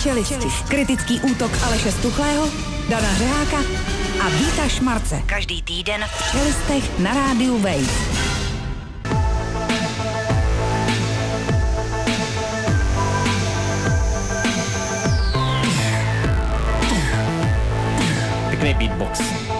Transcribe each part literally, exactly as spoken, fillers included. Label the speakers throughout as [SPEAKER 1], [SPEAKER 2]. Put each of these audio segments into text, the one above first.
[SPEAKER 1] Čelisti. Kritický útok Aleše Stuchlého, Dana Řeháka a Víta Šmarce. Každý týden v Čelistech na rádiu Wave.
[SPEAKER 2] Pěkný beatbox.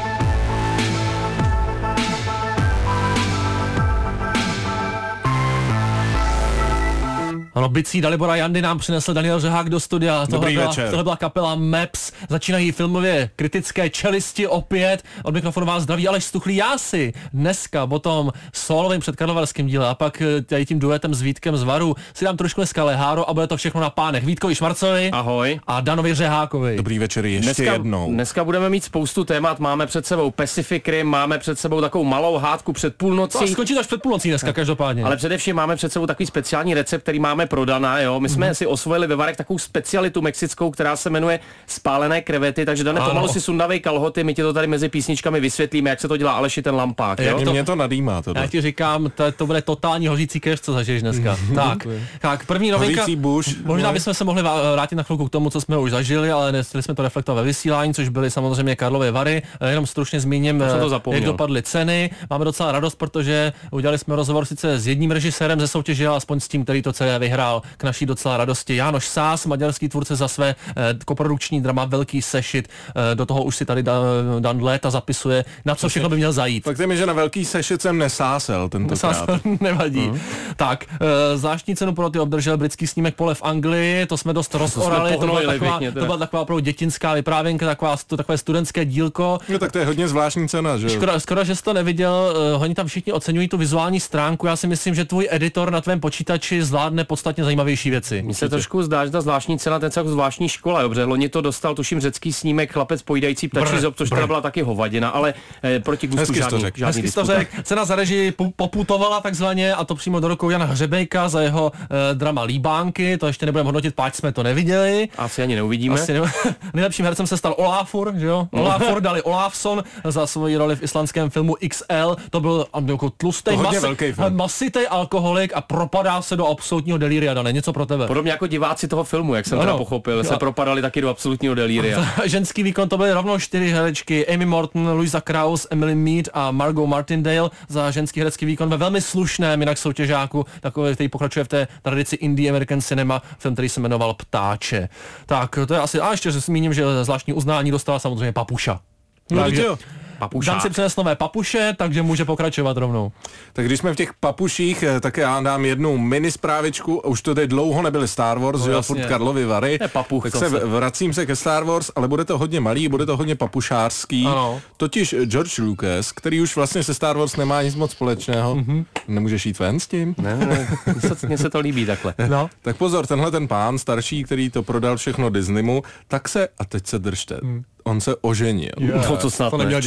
[SPEAKER 3] Ano, bicí Dalibora Jandy nám přinesl Daniel Řehák do studia. Tohle
[SPEAKER 4] Dobrý
[SPEAKER 3] byla,
[SPEAKER 4] večer.
[SPEAKER 3] tohle byla kapela Maps. Začínají filmově kritické Čelisti opět. Od mikrofonu vás zdraví Aleš Stuchlý. Já si dneska o tom sólovým předkarlovarském díle a pak tady tím duetem s Vítkem z Varu si dám trošku dneska leháro a bude to všechno na pánech Vítkovi Šmarcovi.
[SPEAKER 2] Ahoj.
[SPEAKER 3] A Danovi Řehákovi.
[SPEAKER 4] Dobrý večer ještě
[SPEAKER 2] Dneska,
[SPEAKER 4] jednou.
[SPEAKER 2] dneska budeme mít spoustu témat, máme před sebou Pacific Rim, máme před sebou takovou malou hádku před půlnocí.
[SPEAKER 3] To skončí až před půlnocí dneska každopádně.
[SPEAKER 2] Ale především máme před sebou takový speciální recept, který máme pro Dana, jo. My jsme mm. si osvojili ve Varech takovou specialitu mexickou, která se jmenuje spálené krevety, takže Dane, pomalu si sundavej kalhoty, my ti to tady mezi písničkami vysvětlíme, jak se to dělá Aleši ten lampák, jo.
[SPEAKER 4] To, mě to nadýmá tohle.
[SPEAKER 3] Já ti říkám, to, to bude totální hořící keř, co zažiješ dneska. tak, tak, první novinka.
[SPEAKER 4] Hořící buš.
[SPEAKER 3] Možná bychom se mohli vrátit na chvilku k tomu, co jsme už zažili, ale nechtěli jsme to reflektovat ve vysílání, což byly samozřejmě Karlovy Vary. Jenom stručně zmíním, jak dopadly ceny. Máme docela radost, protože udělali jsme rozhovor sice s jedním režisérem ze soutěže, ale aspoň s tím, který to celé vyhrál, k naší docela radosti. Jánoš Sás, maďarský tvůrce, za své eh, koprodukční drama Velký sešit. Eh, do toho už si tady Dan, Dan léta zapisuje, na co všechno by měl zajít.
[SPEAKER 4] Fakt je mi, že na Velký sešit jsem nesásel tentokrát.
[SPEAKER 3] Nevadí. Uh-huh. Tak, e, zvláštní cenu pro ty obdržel britský snímek Pole v Anglii, to jsme dost rozorali, to, to, byla taková, to byla taková opravdu dětinská vyprávěnka, taková, to, takové studentské dílko.
[SPEAKER 4] No tak to je hodně zvláštní cena, že?
[SPEAKER 3] Škoda, škoda, že jsi to neviděl, uh, oni tam všichni oceňují tu vizuální stránku, já si myslím, že tvůj editor na tvém počítači zvládne podstatně zajímavější věci.
[SPEAKER 2] Mně se trošku zdá, že ta zvláštní cena, ten jako zvláštní škola, dobře, loni to dostal, tuším, řecký snímek Chlapec pojídající ptačí zob, což teda byla taky hovadina, ale eh, proti gustu žádný, žádný disputa.
[SPEAKER 3] Cena za režii poputovala takzvaně, a to přímo do rukou Jana Hřebejka za jeho e, drama Líbánky, to ještě nebudeme hodnotit, páč jsme to neviděli.
[SPEAKER 2] Asi ani neuvidíme. Asi
[SPEAKER 3] ne... Nejlepším hercem se stal Olafur, že jo? Olafur dali Olafson za svoji roli v islandském filmu X L, to byl jako tlustej, masi, masitej alkoholik a propadá se do absolutního delíria, Dane, něco pro tebe.
[SPEAKER 2] Podobně jako diváci toho filmu, jak jsem no, teda pochopil, no. se propadali taky do absolutního delíria.
[SPEAKER 3] Ženský výkon to byly rovnou čtyři herečky, Amy Morton, Louisa Krause, Emily Mead a Margot Martindale za ženský herecký výkon ve velmi slušném jinak soutěžáku, takový, který pokračuje v té tradici Indie American Cinema, film, který se jmenoval Ptáče. Tak to je asi, a ještě zmíním, že zvláštní uznání dostala samozřejmě Papuša.
[SPEAKER 4] No, takže
[SPEAKER 3] Dan si přines nové papuše, takže může pokračovat rovnou.
[SPEAKER 4] Tak když jsme v těch papuších, tak já dám jednu mini zprávičku, už to teď dlouho nebyly Star Wars, no, že jo, furt Karlovy Vary,
[SPEAKER 2] papuch,
[SPEAKER 4] tak se, se vracím se ke Star Wars, ale bude to hodně malý, bude to hodně papušářský.
[SPEAKER 3] Ano.
[SPEAKER 4] Totiž George Lucas, který už vlastně se Star Wars nemá nic moc společného, mm-hmm. nemůžeš jít ven s tím?
[SPEAKER 2] Ne, ne, mně se to líbí takhle.
[SPEAKER 3] No.
[SPEAKER 4] Tak pozor, tenhle ten pán starší, který to prodal všechno Disneymu, tak se, a teď se držte, mm. on se oženil.
[SPEAKER 2] Yeah. No to snad to ne.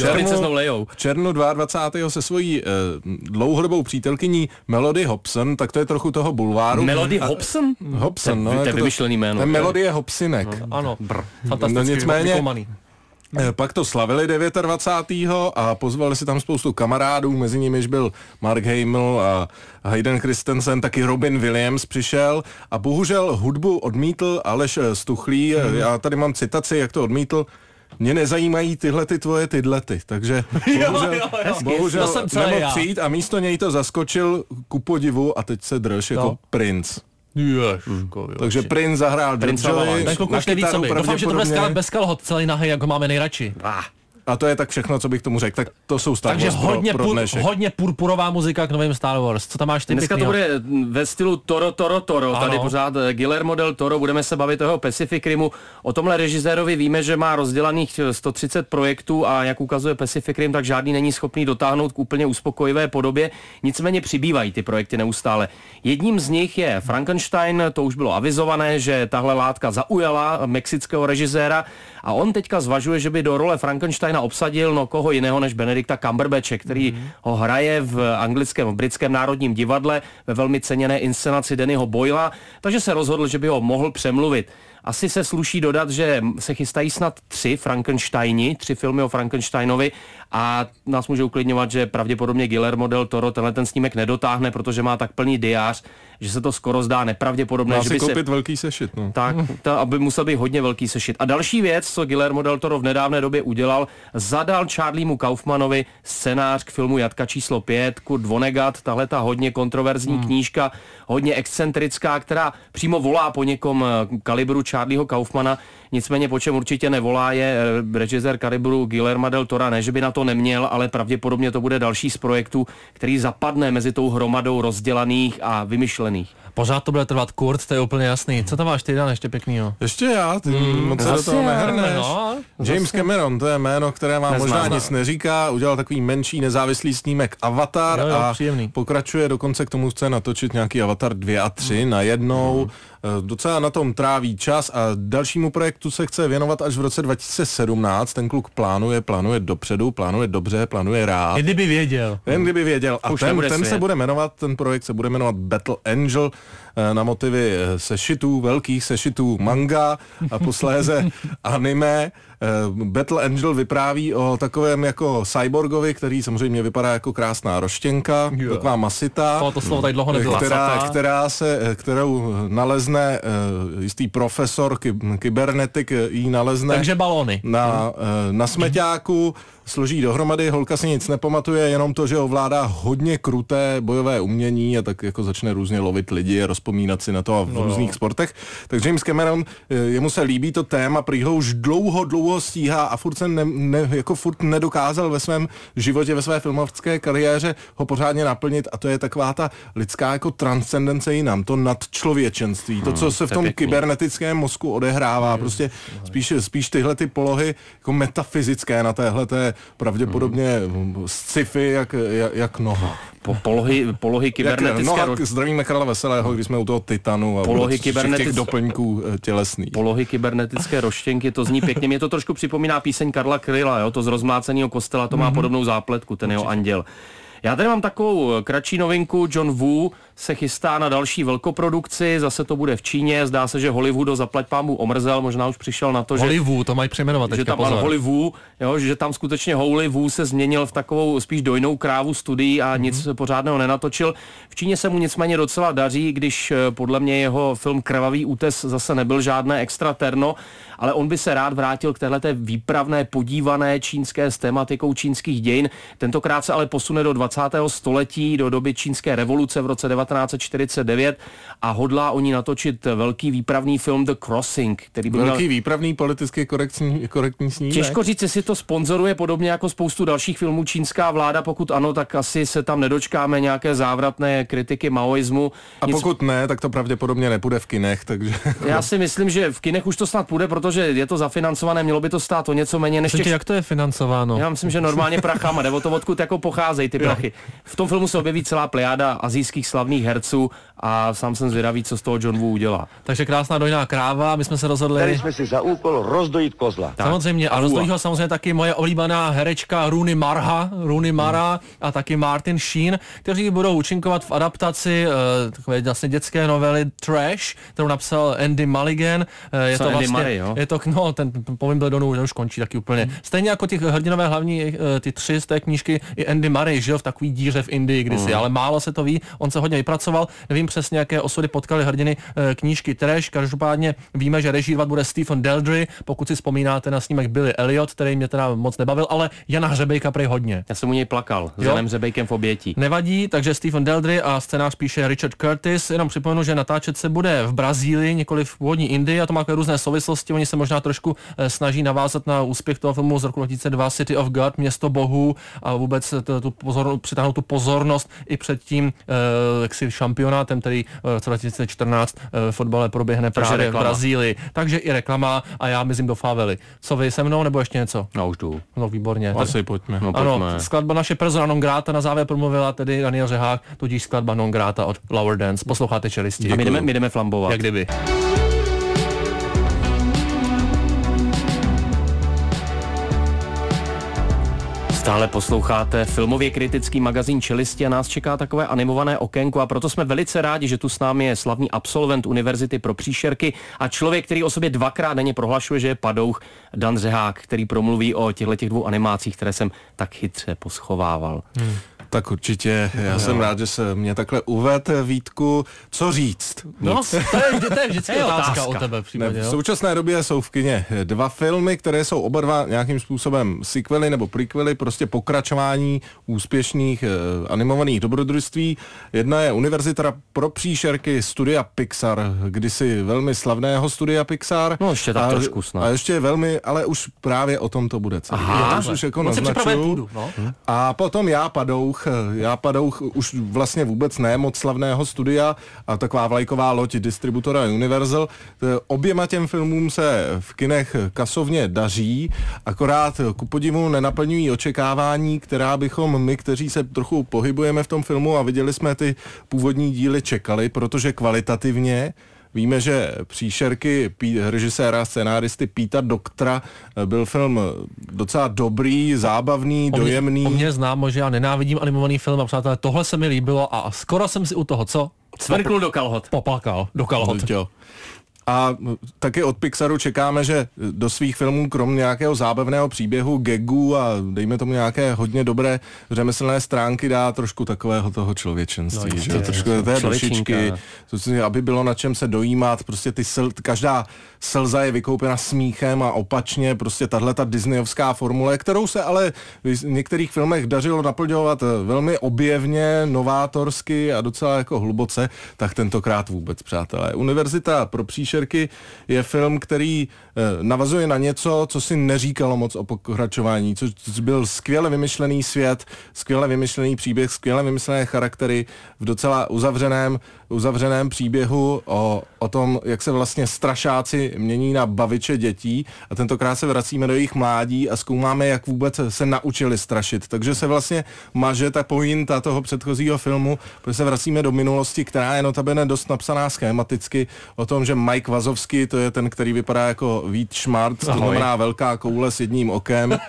[SPEAKER 4] V červnu dvacátého druhého se svojí eh, dlouhodobou přítelkyní Melody Hobson, tak to je trochu toho bulváru.
[SPEAKER 2] Melody Hobson?
[SPEAKER 4] Hobson, no.
[SPEAKER 2] To je vymyšlený jméno.
[SPEAKER 4] Melodie Hobsinek.
[SPEAKER 3] No, ano,
[SPEAKER 4] Brr.
[SPEAKER 3] fantasticky
[SPEAKER 4] no, nicméně,
[SPEAKER 3] vykomaný.
[SPEAKER 4] Pak to slavili dvacátého devátého a pozvali si tam spoustu kamarádů, mezi nimiž byl Mark Hamill a Hayden Christensen, taky Robin Williams přišel a bohužel hudbu odmítl Aleš Stuchlý. Hmm. Já tady mám citaci, jak to odmítl. Mě nezajímají tyhle ty tvoje tydlety, takže bohužel,
[SPEAKER 3] jo, jo,
[SPEAKER 4] bohužel nemohl přijít a místo něj to zaskočil ku podivu a teď se drž jako no. Prince.
[SPEAKER 3] Ježko,
[SPEAKER 4] Takže Prince zahrál Georgeovi
[SPEAKER 3] na kytaru. Doufám, že to bude skálat bez kalhot celý nahej, jak ho máme nejradši.
[SPEAKER 4] Ah. A to je tak všechno, co bych tomu řekl. Tak to jsou Star
[SPEAKER 3] Takže
[SPEAKER 4] Wars
[SPEAKER 3] hodně,
[SPEAKER 4] pro, pro dnešek.
[SPEAKER 3] hodně purpurová muzika k novým Star Wars. Co tam máš ty?
[SPEAKER 2] Dneska
[SPEAKER 3] pěknýho?
[SPEAKER 2] To bude ve stylu Toro, Toro, Toro. Ano. Tady pořád Guillermo del Toro. Budeme se bavit o jeho Pacific Rimu. O tomhle režisérovi víme, že má rozdělaných sto třicet projektů a jak ukazuje Pacific Rim, tak žádný není schopný dotáhnout k úplně uspokojivé podobě. Nicméně přibývají ty projekty neustále. Jedním z nich je Frankenstein. To už bylo avizované, že tahle látka zaujala mexického režiséra a on teďka zvažuje, že by do role Frankensteina obsadil no koho jiného než Benedikta Cumberbatche, který mm. ho hraje v anglickém, v britském národním divadle ve velmi ceněné inscenaci Dannyho Boyla, takže se rozhodl, že by ho mohl přemluvit. Asi se sluší dodat, že se chystají snad tři Frankensteini, tři filmy o Frankensteinovi a nás může uklidňovat, že pravděpodobně Guillermo del Toro tenhle ten snímek nedotáhne, protože má tak plný diář, že se to skoro zdá nepravděpodobné.
[SPEAKER 4] Má
[SPEAKER 2] že
[SPEAKER 4] si
[SPEAKER 2] by
[SPEAKER 4] koupit
[SPEAKER 2] se...
[SPEAKER 4] velký sešit. No.
[SPEAKER 2] Tak, to, aby musel být hodně velký sešit. A další věc, co Guillermo del Toro v nedávné době udělal, zadal Charliemu Kaufmanovi scénář k filmu Jatka číslo pět, Kurt Vonnegut, tahle ta hodně kontroverzní hmm. knížka, hodně excentrická, která přímo volá po někom kalibru Charlieho Kaufmana. Nicméně po čem určitě nevolá je režisér kalibru Guillerma del Tora, ne, že by na to neměl, ale pravděpodobně to bude další z projektů, který zapadne mezi tou hromadou rozdělaných a vymyšlených.
[SPEAKER 3] Pořád to bude trvat Kurt, to je úplně jasný. Co tam máš ty, Dan, ještě pěknýho?
[SPEAKER 4] Ještě já, ty mm, moc se do toho nehrneš.
[SPEAKER 3] No,
[SPEAKER 4] James Cameron, to je jméno, které vám Neznám. možná nic neříká, udělal takový menší nezávislý snímek Avatar
[SPEAKER 3] jo, jo,
[SPEAKER 4] a
[SPEAKER 3] příjemný.
[SPEAKER 4] pokračuje dokonce k tomu chce natočit nějaký Avatar dva a tři mm. najednou. Mm. Docela na tom tráví čas a dalšímu projektu se chce věnovat až v roce dva tisíce sedmnáct. Ten kluk plánuje, plánuje dopředu, plánuje dobře, plánuje rád.
[SPEAKER 3] Jen kdyby věděl.
[SPEAKER 4] Jen kdyby věděl. A ten, ten se bude jmenovat, ten projekt se bude jmenovat Battle Angel na motivy sešitů, velkých sešitů manga a posléze anime. Battle Angel vypráví o takovém jako cyborgovi, který samozřejmě vypadá jako krásná roštěnka, yeah. taková masita,
[SPEAKER 3] to, to slovo tady dlouho nebylo.
[SPEAKER 4] která, která se, kterou nalezne jistý profesor, ky, kybernetik jí nalezne.
[SPEAKER 3] Takže balony.
[SPEAKER 4] Na, na smeťáku, složí dohromady, holka si nic nepamatuje, jenom to, že ovládá hodně kruté bojové umění a tak jako začne různě lovit lidi, rozpomínat si na to a v no. různých sportech. Tak James Cameron, jemu se líbí to téma, prý ho už dlouho, dlouho stíhá a furt se ne, ne, jako furt nedokázal ve svém životě, ve své filmovské kariéře ho pořádně naplnit a to je taková ta lidská jako transcendence jinam, to nadčlověčenství, to, co se v tom pěkný. kybernetickém mozku odehrává, prostě spíš, spíš tyhle ty polohy jako metafyzické na téhleté pravděpodobně sci-fi jak, jak, jak noha.
[SPEAKER 2] Po polohy, polohy kybernetické...
[SPEAKER 4] Jak noha, zdravíme Karla Veselého, když jsme u toho Titanu a
[SPEAKER 2] polohy kybernetic...
[SPEAKER 4] těch doplňků tělesných.
[SPEAKER 2] Polohy kybernetické roštěnky, to zní pěkně. Mě to trošku připomíná píseň Karla Kryla, jo? To z Rozmláceného kostela, to má mm-hmm. podobnou zápletku, ten jeho anděl. Já tady mám takovou kratší novinku. John Woo se chystá na další velkoprodukci, zase to bude v Číně, zdá se, že Hollywood ho zaplať pámu omrzel, možná už přišel na to, že...
[SPEAKER 3] Hollywood, to mají přejmenovat teďka,
[SPEAKER 2] že tam, ano, Hollywood, jo, že tam skutečně Hollywood se změnil v takovou spíš dojnou krávu studií a mm-hmm. nic pořádného nenatočil. V Číně se mu nicméně docela daří, když podle mě jeho film Krvavý útes zase nebyl žádné extra terno, ale on by se rád vrátil k téhleté výpravné, podívané čínské s tematikou čínských dějin. Tentokrát se ale posune do dvacátého století, do doby čínské revoluce v roce devatenáct set čtyřicet devět a hodlá o ní natočit velký výpravný film The Crossing, který byl
[SPEAKER 4] velký měl... výpravný politicky korektní, korektní snímek.
[SPEAKER 2] Těžko říct, jestli to sponzoruje podobně jako spoustu dalších filmů čínská vláda, pokud ano, tak asi se tam nedočkáme nějaké závratné kritiky maoismu.
[SPEAKER 4] A Nic... pokud ne, tak to pravděpodobně nepůjde v kinech, takže...
[SPEAKER 2] Já si myslím, že v kinech už to snad půjde, protože je to zafinancované, mělo by to stát o něco méně než těch...
[SPEAKER 3] Jak to je financováno?
[SPEAKER 2] Já myslím, že normálně prachama, nebo to odkud jako pocházejí ty prachy. V tom filmu se objeví celá plejáda asijských slavných herců a sám jsem zvědavý, co z toho John Woo udělá.
[SPEAKER 3] Takže krásná dojná kráva, my jsme se rozhodli...
[SPEAKER 5] Dali jsme si za úkol rozdojit kozla.
[SPEAKER 3] Tak. Samozřejmě, a rozdojí ho samozřejmě taky moje oblíbená herečka Rooney Mara, Rooney Mara hmm. a taky Martin Sheen, kteří budou účinkovat v adaptaci uh, takové vlastně dětské novely Trash, kterou napsal Andy Mulligan. Uh, je
[SPEAKER 2] Co
[SPEAKER 3] to
[SPEAKER 2] Andy
[SPEAKER 3] vlastně,
[SPEAKER 2] Murray, jo?
[SPEAKER 3] je to, no, ten povím byl Donu, už končí taky úplně. Hmm. Stejně jako ty hrdinové hlavní, uh, ty tři z té knížky, i Andy Murray žil v takový díře v Indii kdysi, hmm. ale málo se to ví, on se hodně vypracoval, nevím přesně, jaké osudy potkali hrdiny uh, knížky Trash, každopádně víme, že režírovat bude Stephen Daldry, pokud si vzpomínáte na snímek Billy Elliot, který mě teda moc nebavil, ale Jana Hřebejka prej hodně.
[SPEAKER 2] Já jsem u něj plakal, s Janem Hřebejkem v obětí.
[SPEAKER 3] Nevadí, takže Stephen Daldry a scénář píše Richard Curtis, jenom připomenu, že natáčet se bude v Brazílii, nikoli v původní Indii, a to má různé souvislosti, oni se možná trošku eh, snaží navázat na úspěch toho filmu z roku dva tisíce dva City of God, Město bohů, a vůbec t, tu pozor, přitáhnout tu pozornost i před tím eh, jaksi šampionátem, který v roce dva tisíce čtrnáct eh, v fotbale proběhne právě v Brazílii. Takže i reklama a já mizím do favely. Co vy se mnou, nebo ještě něco?
[SPEAKER 2] No už jdu.
[SPEAKER 3] No výborně.
[SPEAKER 4] Asi pojďme.
[SPEAKER 2] No,
[SPEAKER 3] ano,
[SPEAKER 2] pojďme.
[SPEAKER 3] Skladba naše persona non grata na závěr promluvila tedy Daniel Řehák, tudíž skladba non grata od Lower Dance. Posloucháte Čelisti.
[SPEAKER 2] A my jdeme, my jdeme flambovat.
[SPEAKER 3] Jak kdyby.
[SPEAKER 2] Stále posloucháte filmově kritický magazín Čelisti a nás čeká takové animované okénko a proto jsme velice rádi, že tu s námi je slavný absolvent Univerzity pro příšerky a člověk, který o sobě dvakrát denně prohlašuje, že je padouch, Dan Řehák, který promluví o těchto dvou animacích, které jsem tak chytře poschovával. Hmm.
[SPEAKER 4] Tak určitě, já no. jsem rád, že se mě takhle uved, Vítku. Co říct?
[SPEAKER 3] No, to je, to je vždycky otázka, otázka o tebe. Případě,
[SPEAKER 4] ne, v současné době jsou v kině dva filmy, které jsou oba dva nějakým způsobem sequely nebo prequely, prostě pokračování úspěšných eh, animovaných dobrodružství. Jedna je Univerzita pro příšerky studia Pixar, kdysi velmi slavného studia Pixar.
[SPEAKER 2] No ještě tak
[SPEAKER 4] a,
[SPEAKER 2] trošku snad.
[SPEAKER 4] A ještě velmi, ale už právě o tom to bude celý.
[SPEAKER 2] Aha,
[SPEAKER 4] už jako naznačuju. No? A potom Já padouch, Já padouch už vlastně vůbec ne moc slavného studia a taková vlajková loď distributora Universal. Oběma těm filmům se v kinech kasovně daří, akorát ku podivu nenaplňují očekávání, která bychom my, kteří se trochu pohybujeme v tom filmu a viděli jsme ty původní díly, čekali, protože kvalitativně víme, že Příšerky režiséra a scenáristy Peta Doktora byl film docela dobrý, zábavný,
[SPEAKER 3] o mě,
[SPEAKER 4] dojemný.
[SPEAKER 3] O mě známo, že já nenávidím animovaný film a přátelé, tohle se mi líbilo a skoro jsem si u toho, co?
[SPEAKER 2] Cvrknul do kalhot.
[SPEAKER 3] Poplakal do kalhot.
[SPEAKER 4] Jo. A taky od Pixaru čekáme, že do svých filmů krom nějakého zábavného příběhu, gagu a dejme tomu nějaké hodně dobré řemeslné stránky dá trošku takového toho člověčenství. No, že? Trošku té dušičky, aby bylo na čem se dojímat, prostě ty sl, každá slza je vykoupena smíchem a opačně, prostě tahleta disneyovská formule, kterou se ale v některých filmech dařilo naplňovat velmi objevně, novátorsky a docela jako hluboce, tak tentokrát vůbec, přátelé. Univerzita pro příšerky je film, který navazuje na něco, co si neříkalo moc o pokračování, což byl skvěle vymyšlený svět, skvěle vymyšlený příběh, skvěle vymyšlené charaktery v docela uzavřeném, uzavřeném příběhu o, o tom, jak se vlastně strašáci mění na baviče dětí a tentokrát se vracíme do jejich mládí a zkoumáme, jak vůbec se naučili strašit. Takže se vlastně maže ta pointa toho předchozího filmu, protože se vracíme do minulosti, která je notabene dost napsaná schématicky o tom, že Mike Wazowski, to je ten, který vypadá jako Vít Šmart, to znamená velká koule s jedním okem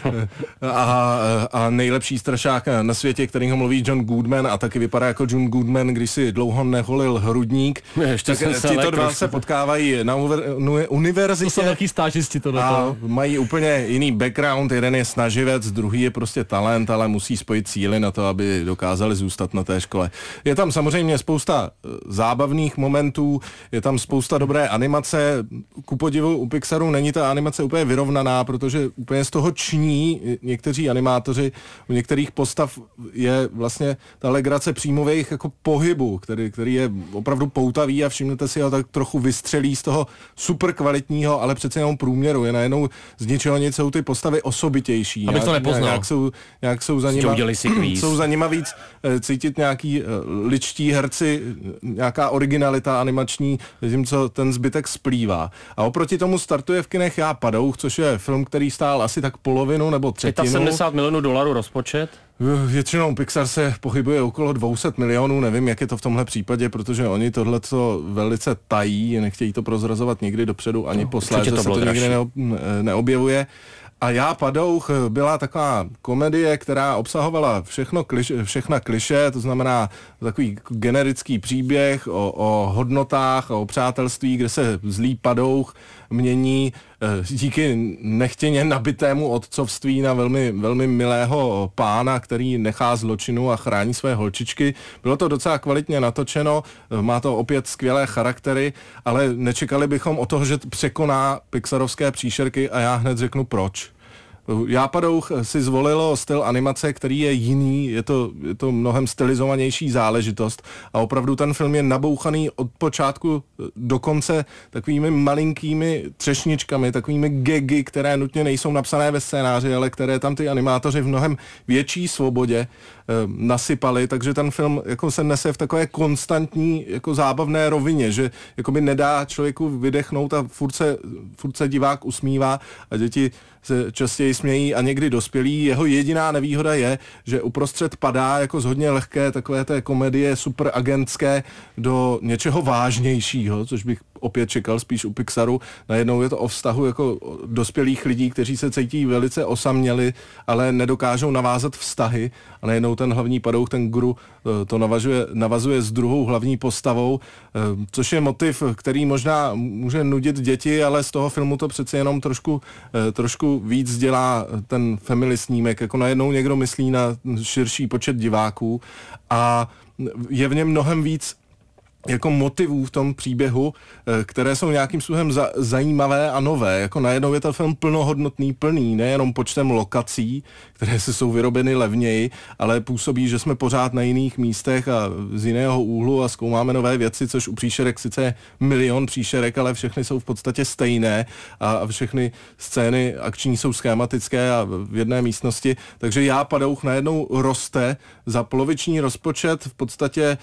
[SPEAKER 4] a, a nejlepší strašák na světě, který ho mluví John Goodman a taky vypadá jako John Goodman, když si dlouho neholil hrudník.
[SPEAKER 2] Ještě
[SPEAKER 4] tak tito dva se potkávají na univerzitě.
[SPEAKER 3] To jsou taky stážisti tohle.
[SPEAKER 4] A mají úplně jiný background, jeden je snaživec, druhý je prostě talent, ale musí spojit síly na to, aby dokázali zůstat na té škole. Je tam samozřejmě spousta zábavných momentů, je tam spousta dobré animace, ku podivu u Pixaru není ta animace úplně vyrovnaná, protože úplně z toho ční někteří animátoři, u některých postav je vlastně ta legrace přímo v jejich jako pohybu, který, který je opravdu poutavý a všimnete si ho tak trochu vystřelí z toho super kvalitního, ale přece jenom průměru. Je najednou z ničeho nic jsou ty postavy osobitější.
[SPEAKER 3] Abych to nepoznal.
[SPEAKER 4] Nějak jsou, nějak jsou, za nima, jsou za nima víc cítit nějaký ličtí herci, nějaká originalita animační, zatímco ten zbytek splývá. A oproti tomu startuje v kinech Já padouch, což je film, který stál asi tak polovinu nebo třetinu.
[SPEAKER 2] sedmdesát milionů dolarů rozpočet?
[SPEAKER 4] Většinou Pixar se pohybuje okolo dvě stě milionů, nevím, jak je to v tomhle případě, protože oni tohleto velice tají, nechtějí to prozrazovat nikdy dopředu, ani no, posléze se to nikdy neobjevuje. A Já padouch byla taková komedie, která obsahovala všechno kliš, všechna kliše, to znamená takový generický příběh o, o hodnotách, o přátelství, kde se zlý padouch mění díky nechtěně nabitému otcovství na velmi, velmi milého pána, který nechá zločinu a chrání své holčičky. Bylo to docela kvalitně natočeno, má to opět skvělé charaktery, ale nečekali bychom o toho, že překoná pixarovské příšerky a já hned řeknu proč. Já padouch si zvolilo styl animace, který je jiný, je to, je to mnohem stylizovanější záležitost a opravdu ten film je nabouchaný od počátku do konce takovými malinkými třešničkami, takovými gagy, které nutně nejsou napsané ve scénáři, ale které tam ty animátoři v mnohem větší svobodě e, nasypali, takže ten film jako se nese v takové konstantní jako zábavné rovině, že jakoby nedá člověku vydechnout a furt se, furt se divák usmívá a děti se častěji smějí a někdy dospělí. Jeho jediná nevýhoda je, že uprostřed padá jako z hodně lehké takové té komedie superagentské do něčeho vážnějšího, což bych opět čekal spíš u Pixaru. Najednou je to o vztahu jako dospělých lidí, kteří se cítí velice osaměli, ale nedokážou navázat vztahy a najednou ten hlavní padouch, ten guru, to navazuje, navazuje s druhou hlavní postavou, což je motiv, který možná může nudit děti, ale z toho filmu to přece jenom trošku, trošku víc dělá ten family snímek, jako najednou někdo myslí na širší počet diváků a je v něm mnohem víc jako motivů v tom příběhu, které jsou nějakým způsobem za, zajímavé a nové. Jako najednou je to film plnohodnotný, plný, nejenom počtem lokací, které se jsou vyrobeny levněji, ale působí, že jsme pořád na jiných místech a z jiného úhlu a zkoumáme nové věci, což u příšerek sice je milion příšerek, ale všechny jsou v podstatě stejné a všechny scény akční jsou schématické a v jedné místnosti. Takže Já padouch najednou roste za poloviční rozpočet v podstatě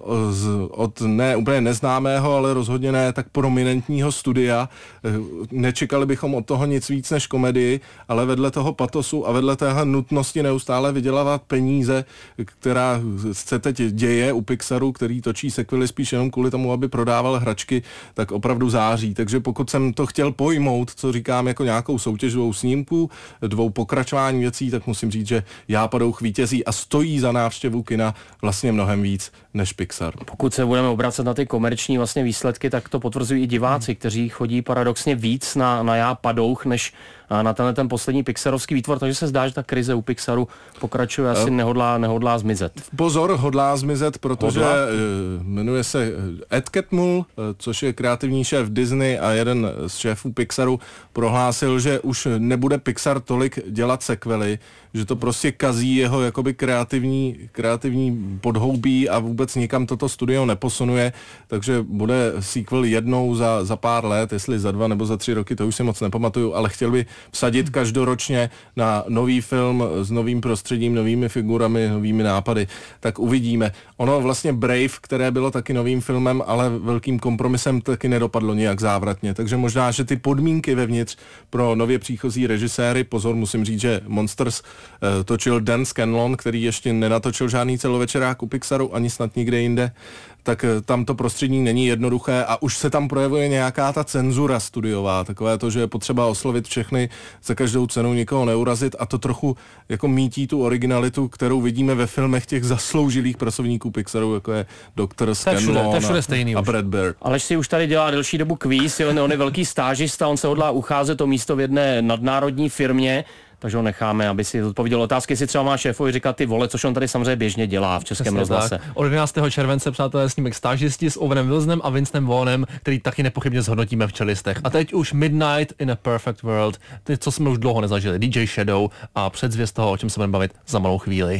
[SPEAKER 4] od ne úplně neznámého, ale rozhodně ne tak prominentního studia. Nečekali bychom od toho nic víc než komedii, ale vedle toho patosu a vedle téhle nutnosti neustále vydělávat peníze, která se teď děje u Pixaru, který točí sequely spíš jenom kvůli tomu, aby prodával hračky, tak opravdu září. Takže pokud jsem to chtěl pojmout, co říkám jako nějakou soutěžovou snímku, dvou pokračování věcí, tak musím říct, že Já padouch vítězí a stojí za návštěvu kina vlastně mnohem víc než Pixar.
[SPEAKER 2] Pokud se budeme obracet na ty komerční vlastně výsledky, tak to potvrzují i diváci, kteří chodí paradoxně víc na, na Já padouch, než na tenhle ten poslední pixarovský výtvor, takže se zdá, že ta krize u Pixaru pokračuje, asi nehodlá, nehodlá zmizet.
[SPEAKER 4] Pozor, hodlá zmizet, protože hodlá? Jmenuje se Ed Catmull, což je kreativní šéf Disney a jeden z šéfů Pixaru prohlásil, že už nebude Pixar tolik dělat sequely, že to prostě kazí jeho jakoby kreativní, kreativní podhoubí a vůbec nikam toto studio neposunuje, takže bude sequel jednou za, za pár let, jestli za dva nebo za tři roky, to už si moc nepamatuju, ale chtěl by vsadit každoročně na nový film s novým prostředím, novými figurami, novými nápady, tak uvidíme. Ono vlastně Brave, které bylo taky novým filmem, ale velkým kompromisem, taky nedopadlo nijak závratně, takže možná, že ty podmínky vevnitř pro nově příchozí režiséry, pozor, musím říct, že Monsters uh, točil Dan Scanlon, který ještě nenatočil žádný celovečerák u Pixaru, ani snad nikde jinde, tak tam to prostředí není jednoduché a už se tam projevuje nějaká ta cenzura studiová, takové to, že je potřeba oslovit všechny za každou cenu, nikoho neurazit a to trochu jako mítí tu originalitu, kterou vidíme ve filmech těch zasloužilých pracovníků Pixaru, jako je doktor Scanlon a, a Brad Bird.
[SPEAKER 2] Aleš si už tady dělá delší dobu kvíz, on, on je velký stážista, on se hodlá ucházet o místo v jedné nadnárodní firmě, takže ho necháme, aby si odpověděl otázky, si třeba má šéfovi říkat ty vole, což on tady samozřejmě běžně dělá v Českém rozhlase.
[SPEAKER 3] Od jedenáctého července, přátelé, snímek Stážisti s Owenem Wilsonem a Vincentem Vaughanem, který taky nepochybně zhodnotíme v Čelistech. A teď už Midnight in a Perfect World, ty, co jsme už dlouho nezažili, D J Shadow a předzvěst toho, o čem se budeme bavit za malou chvíli.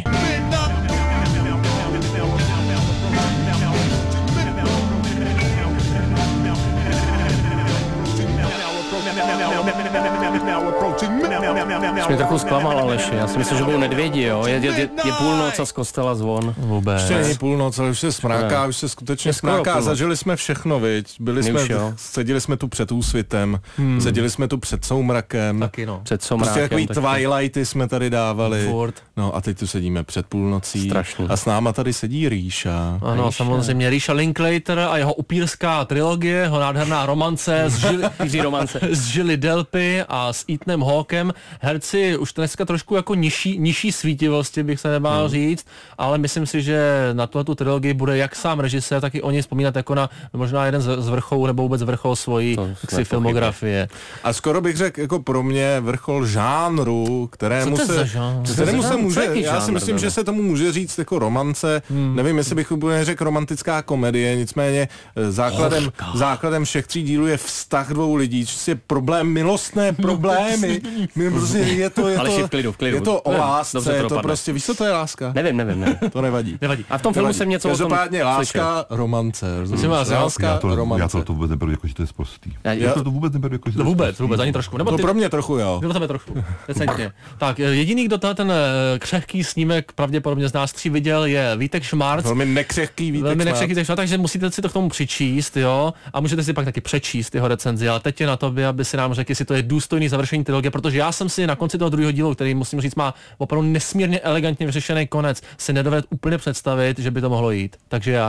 [SPEAKER 2] Mě trochu zklamal, Aleši. Já si myslím, že budou nedvědi, jo. Je, je, je, je půlnoc a z kostela zvon.
[SPEAKER 3] Vůbec.
[SPEAKER 4] Ještě není půlnoc, ale už se smráká, už se skutečně smráká. Zažili jsme všechno, viď. Byli jsme, seděli jsme tu před úsvitem, hmm. seděli jsme tu před soumrakem.
[SPEAKER 3] Taky no.
[SPEAKER 2] Před soumrakem.
[SPEAKER 4] Prostě takový taky. Twilighty jsme tady dávali.
[SPEAKER 3] Furt.
[SPEAKER 4] No a teď tu sedíme před půlnocí.
[SPEAKER 2] Strašný.
[SPEAKER 4] A s náma tady sedí Ríša.
[SPEAKER 3] Ano, Ríša. Samozřejmě Ríša Linklater a jeho upírská trilogie, jeho nádherná romance s Žili, romance. s Žili Delpy a s Ethanem Hawkem. Herci už dneska trošku jako nižší, nižší svítivosti, bych se nebál hmm. říct, ale myslím si, že na tuhletu trilogii bude jak sám režisér, tak i oni vzpomínat jako na možná jeden z vrcholů nebo vůbec vrchol svojí si filmografie.
[SPEAKER 4] A skoro bych řekl jako pro mě vrchol žánru, kterému se, kterému se může, já žánr, si myslím, nebo? Že se tomu může říct jako romance, hmm. nevím, jestli bych úplně řekl romantická komedie, nicméně základem, oh, základem všech tří dílů je vztah dvou lidí, což je problém, milostné problémy. Prostě je to, je to,
[SPEAKER 2] v klidu, v klidu.
[SPEAKER 4] Je to o lásce, je to prostě, víš, co to je láska?
[SPEAKER 2] Nevím, nevím, nevím.
[SPEAKER 4] To nevadí.
[SPEAKER 2] nevadí. A v tom filmu jsem něco
[SPEAKER 4] Každopádně
[SPEAKER 2] o tom
[SPEAKER 4] láska,
[SPEAKER 2] slyšel.
[SPEAKER 4] romance.
[SPEAKER 6] Láska, já to, romance. Já to, to vůbec neberu jako, že to je sprostý. Já, já to, to vůbec neberu jako, že to je
[SPEAKER 3] vůbec,
[SPEAKER 6] sprostý.
[SPEAKER 3] vůbec, ani trošku. Nebo
[SPEAKER 4] to
[SPEAKER 3] ty,
[SPEAKER 4] pro mě trochu, jo.
[SPEAKER 3] Pro tebe trošku, decentně. Tak, jediný, kdo ten křehký snímek pravděpodobně z nás tří viděl, je Vítek Šmarc.
[SPEAKER 4] Velmi nekřehký Vítek
[SPEAKER 3] Velmi nekřehký Vítek Šmarc, takže musíte si to k tomu přičíst, jo. A můžete si pak taky přečíst jeho recenzi, ale teď je na tobě, aby si nám řekl, jestli to je důstojný završení trilogie, protože já jsem si na konci toho druhého dílu, který musím říct má opravdu nesmírně elegantně vyřešený konec, si nedovedl úplně představit, že by to mohlo jít. Takže jak?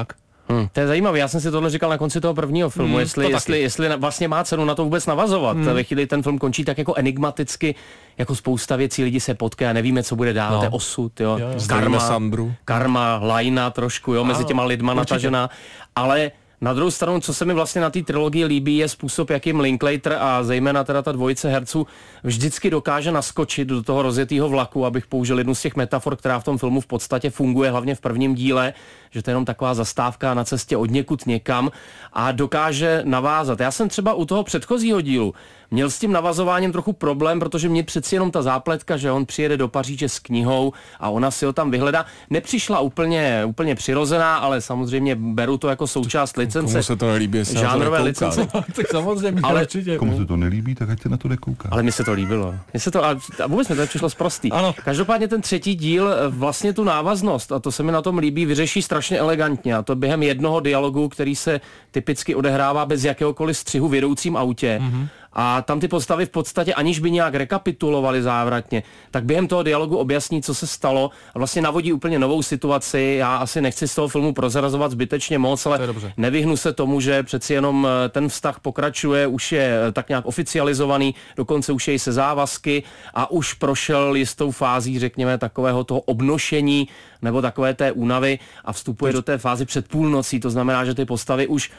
[SPEAKER 2] Hmm, to je zajímavé, já jsem si tohle říkal na konci toho prvního filmu, hmm, jestli, jestli, jestli vlastně má cenu na to vůbec navazovat. Hmm. Ve chvíli ten film končí tak jako enigmaticky, jako spousta věcí, lidi se potkají a nevíme, co bude dál, no. To je osud, jo. jo, jo. Karma, Sandru. karma, lajna trošku, jo, mezi těma lidma natažená, ale na druhou stranu, co se mi vlastně na té trilogii líbí, je způsob, jakým Linklater a zejména teda ta dvojice herců vždycky dokáže naskočit do toho rozjetého vlaku, abych použil jednu z těch metafor, která v tom filmu v podstatě funguje, hlavně v prvním díle, že to je jenom taková zastávka na cestě od někud někam a dokáže navázat. Já jsem třeba u toho předchozího dílu měl s tím navazováním trochu problém, protože mě přeci jenom ta zápletka, že on přijede do Paříže s knihou a ona si ho tam vyhledá, nepřišla úplně, úplně přirozená, ale samozřejmě beru to jako součást licence.
[SPEAKER 4] Komu se to nelíbí,
[SPEAKER 2] žánrové licence.
[SPEAKER 3] Tak samozřejmě,
[SPEAKER 2] ale
[SPEAKER 3] určitě.
[SPEAKER 6] Komu se to nelíbí, tak ať se na to nekouká.
[SPEAKER 2] Ale mi se to líbilo. Mně se to, a vůbec mi to přišlo sprostý.
[SPEAKER 3] Ano.
[SPEAKER 2] Každopádně ten třetí díl vlastně tu návaznost, a to se mi na tom líbí, vyřeší strašně elegantně. A to během jednoho dialogu, který se typicky odehrává bez jakéhokoliv střihu v jedoucím autě. Mm-hmm. A tam ty postavy v podstatě, aniž by nějak rekapitulovali závratně, tak během toho dialogu objasní, co se stalo a vlastně navodí úplně novou situaci. Já asi nechci z toho filmu prozrazovat zbytečně moc, ale nevyhnu se tomu, že přeci jenom ten vztah pokračuje, už je tak nějak oficializovaný, dokonce už je se závazky a už prošel jistou fází, řekněme, takového toho obnošení nebo takové té únavy a vstupuje do té fázy před půlnocí. To znamená, že ty postavy už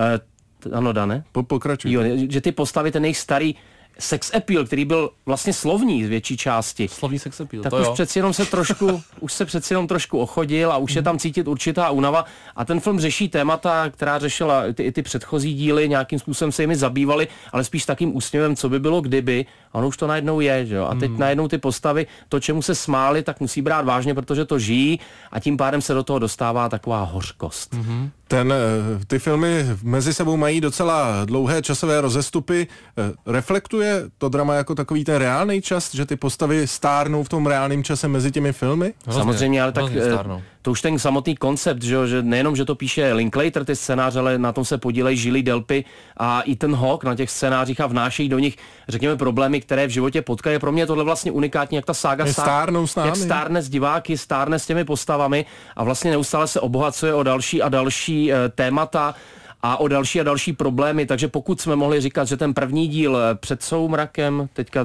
[SPEAKER 2] ano, Dane?
[SPEAKER 4] Po, pokračuj.
[SPEAKER 2] Jo, že ty postavy, ten jejich starý sex appeal, který byl vlastně slovní z větší části.
[SPEAKER 3] Slovní sex appeal,
[SPEAKER 2] tak
[SPEAKER 3] to
[SPEAKER 2] už
[SPEAKER 3] jo.
[SPEAKER 2] přeci jenom se trošku, už se přeci jenom trošku ochodil a už je tam cítit určitá únava a ten film řeší témata, která řešila ty, i ty předchozí díly, nějakým způsobem se jimi zabývali, ale spíš takým úsměvem, co by bylo kdyby, a ono už to najednou je, že jo. A teď hmm. najednou ty postavy, to, čemu se smáli, tak musí brát vážně, protože to žijí a tím pádem se do toho dostává taková hořkost.
[SPEAKER 4] Hmm. Ten, ty filmy mezi sebou mají docela dlouhé časové rozestupy. Reflektuje to drama jako takový ten reálný čas, že ty postavy stárnou v tom reálném čase mezi těmi filmy?
[SPEAKER 2] Hrozně, Samozřejmě, ale tak to už ten samotný koncept, že, že nejenom, že to píše Linklater, ty scénáře, ale na tom se podílejí Gilly Delpy a Ethan Hawke na těch scénářích a vnášejí do nich, řekněme, problémy, které v životě potkají. Pro mě je tohle vlastně unikátní, jak ta sága
[SPEAKER 4] stárnou s námi.
[SPEAKER 2] Jak stárne s diváky, stárne s těmi postavami a vlastně neustále se obohacuje o další a další e, témata a o další a další problémy, takže pokud jsme mohli říkat, že ten první díl před soumrakem, teďka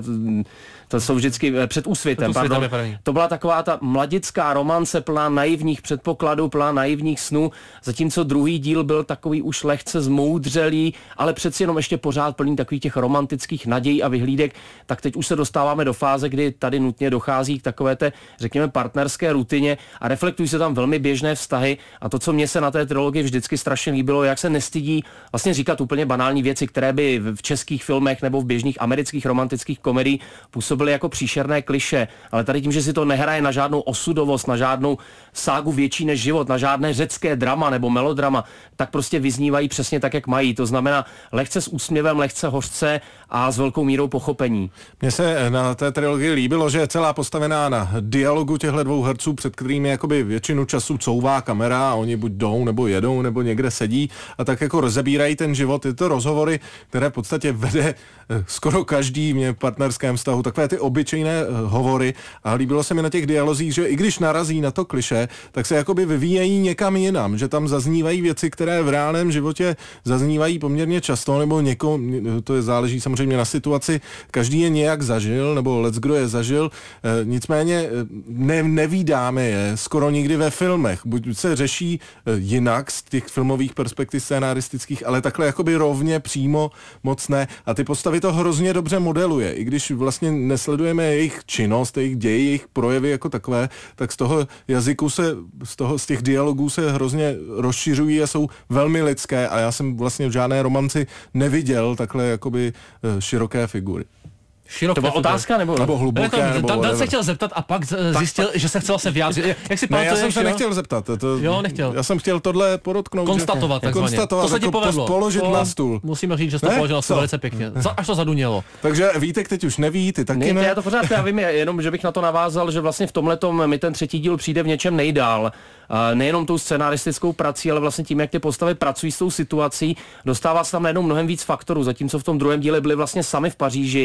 [SPEAKER 2] to jsou vždycky před úsvitem, pardon, to byla taková ta mladická romance plná naivních předpokladů, plná naivních snů, zatímco druhý díl byl takový už lehce zmoudřelý, ale přeci jenom ještě pořád plný takových těch romantických nadějí a vyhlídek, tak teď už se dostáváme do fáze, kdy tady nutně dochází k takové té, řekněme, partnerské rutině a reflektují se tam velmi běžné vztahy a to, co mě se na té trilogii vždycky strašně líbilo, jak se nestydí vlastně říkat úplně banální věci, které by v českých filmech nebo v běžných amerických romantických komediích působily jako příšerné kliše, ale tady tím, že si to nehraje na žádnou osudovost, na žádnou ságu větší než život, na žádné řecké drama nebo melodrama, tak prostě vyznívají přesně tak, jak mají. To znamená lehce s úsměvem, lehce hořce a s velkou mírou pochopení.
[SPEAKER 4] Mně se na té trilogii líbilo, že je celá postavená na dialogu těchto dvou herců, před kterými jakoby většinu času couvá kamera a oni buď jdou, nebo jedou, nebo někde sedí a tak jako rozebírají ten život. Ty to rozhovory, které v podstatě vede skoro každý mě v partnerském vztahu, takové ty obyčejné hovory a líbilo se mi na těch dialozích, že i když narazí na to kliše, tak se jakoby vyvíjejí někam jinam, že tam zaznívají věci, které v reálném životě zaznívají poměrně často, nebo někoho, to je záleží samozřejmě na situaci, každý je nějak zažil, nebo lec kdo je zažil, e, nicméně ne, nevídáme je skoro nikdy ve filmech, buď se řeší jinak z těch filmových perspektiv scénaristických, ale takhle jakoby rovně, přímo, moc ne a ty postavy to hrozně dobře modeluje, i když vlastně nesledujeme jejich činnost, jejich děj, jejich projevy jako takové, tak z toho jazyku se, z toho, z těch dialogů se hrozně rozšiřují a jsou velmi lidské a já jsem vlastně v žádné romanci neviděl takhle jakoby široké figury.
[SPEAKER 2] Široké to byla figury. Otázka nebo,
[SPEAKER 4] nebo hluboké?
[SPEAKER 3] Ne, to,
[SPEAKER 4] nebo
[SPEAKER 3] Dan, Dan se chtěl zeptat a pak zjistil, tak, že se chtěl se vyjádřit. Jak si
[SPEAKER 4] ne, já jsem se jo? nechtěl zeptat. To,
[SPEAKER 3] jo, nechtěl.
[SPEAKER 4] Já jsem chtěl tohle podotknout.
[SPEAKER 3] Konstatovat
[SPEAKER 4] že,
[SPEAKER 3] takzvaně.
[SPEAKER 4] Konstatovat,
[SPEAKER 3] to se ti
[SPEAKER 4] jako
[SPEAKER 3] povedlo.
[SPEAKER 4] Položit to, na stůl.
[SPEAKER 3] Musíme říct, že jsi to položil na stůl velice pěkně. Až to zadunělo.
[SPEAKER 4] Takže Vítek teď už neví, ty taky ne.
[SPEAKER 2] ne. Já to pořád, já vím, jenom, že bych na to navázal, že vlastně v tomhletom mi ten třetí díl přijde v něčem nejdál. Nejenom tou scenaristickou prací, ale vlastně tím, jak ty postavy pracují s tou situací, dostává se tam najednou mnohem víc faktorů, zatímco v tom druhém díle byli vlastně sami v Paříži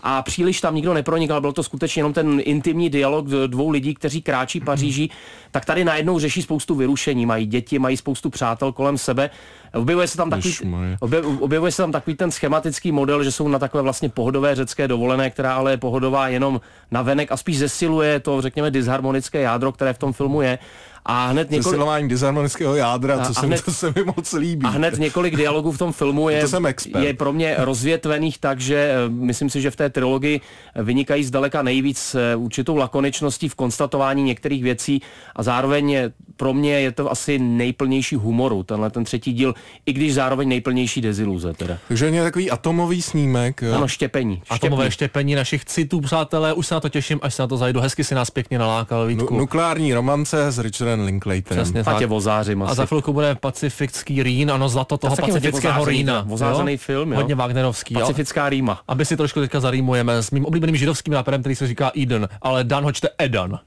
[SPEAKER 2] a příliš tam nikdo nepronikal, byl to skutečně jenom ten intimní dialog dvou lidí, kteří kráčí Paříží, tak tady najednou řeší spoustu vyrušení, mají děti, mají spoustu přátel kolem sebe. Objevuje se tam takový, objevuje se tam takový ten schematický model, že jsou na takové vlastně pohodové řecké dovolené, která ale je pohodová jenom na venek a spíš zesiluje to, řekněme, disharmonické jádro, které v tom filmu je. A hned několik...
[SPEAKER 4] Zesilování disharmonického jádra, co se, hned... to se mi moc líbí.
[SPEAKER 2] A hned několik dialogů v tom filmu je, je pro mě rozvětvených tak, že myslím si, že v té trilogii vynikají zdaleka nejvíc určitou lakoničností v konstatování některých věcí a zároveň pro mě je to asi nejplnější humoru, tenhle ten třetí díl, i když zároveň nejplnější deziluze teda.
[SPEAKER 4] Takže je takový atomový snímek.
[SPEAKER 2] Ano, štěpení.
[SPEAKER 3] Atomové štěpení našich citů, přátelé, už se na to těším, až se na to zajdu. Hezky si nás pěkně nalákal, Vítku.
[SPEAKER 4] Nu- nukleární romance s Richardem Linklaterem.
[SPEAKER 2] Přesně tak. Vozáři,
[SPEAKER 3] a za chvilku bude Pacifický Rýn, ano, zlato toho pacifického Rýna.
[SPEAKER 2] Vozářený film, jo?
[SPEAKER 3] Hodně Wagnerovský.
[SPEAKER 2] Pacifická Rýma.
[SPEAKER 3] Aby si trošku teďka zarýmujeme s mým oblíbeným židovským raperem, který se říká Eden, ale Dan ho čte Edan.